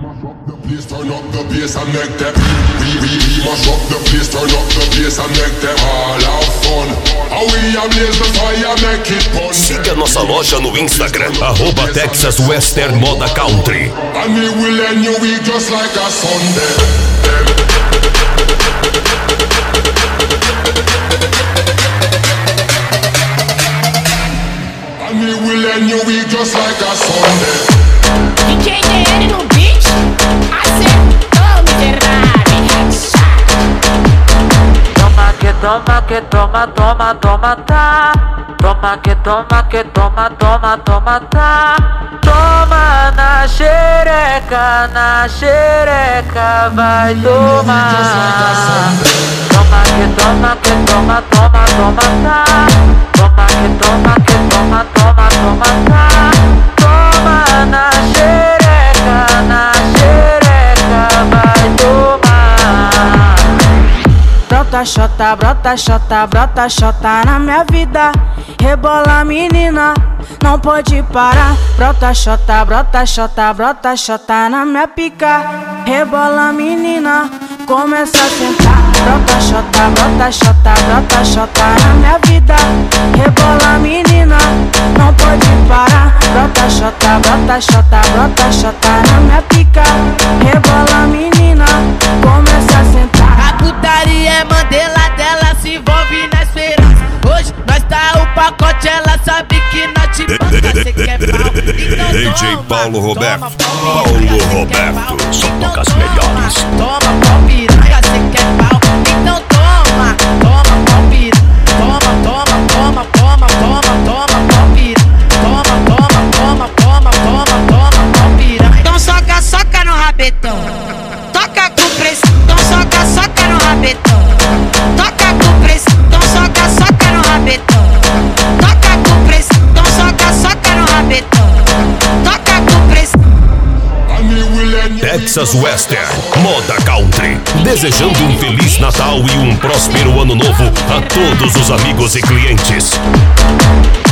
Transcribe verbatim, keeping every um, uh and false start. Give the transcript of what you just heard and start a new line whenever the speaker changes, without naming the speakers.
Please turn up the bass and make them. We we we mash up the place, turn up the bass and make them all have fun. How we ablaze the fire, make it fun.
Siga nossa loja no Instagram, arroba Texas Western Moda Country.
And we will end your week just like a Sunday. And we will end your week just like a Sunday.
D J D N no beat, acertou miserável.
Toma que toma que toma, toma, toma, tá. Toma que toma que toma, toma, toma, tá. Toma na xereca, na xereca, vai tomar. Toma que toma que toma, toma, toma, tá. Toma que toma que toma, toma, toma, tá. Toma na xereca, na xereca, vai tomar.
Brota xota, brota xota, brota xota na minha vida. Rebola menina, não pode parar. Brota xota, brota xota, brota xota na minha pica. Rebola menina, começa a sentar. Brota xota, brota xota, brota xota na minha vida. Rebola menina, não pode parar. Brota xota, brota xota, brota xota na minha pica. Rebola menina, começa a sentar.
A putaria é Mandela dela, se envolve na esperança. Hoje nós tá o pacote, ela sabe que nós te
D J Paulo Roberto, Paulo Roberto, só toca as melhores.
Toma pau piranha, cê quer pau, então toma. Toma pau piranha, toma, toma, toma, toma, toma, toma pau piranha. Toma, toma, toma, toma, toma, toma pau piranha. Então soca, soca no rabetão. Toca com pressão, então soca, soca no rabetão. Toca com pressão, então soca, soca no rabetão. Toca com pressão, então soca, soca no rabetão. Toca com pressão.
Texas Western Moda Country, desejando um Feliz Natal e um próspero Ano Novo a todos os amigos e clientes.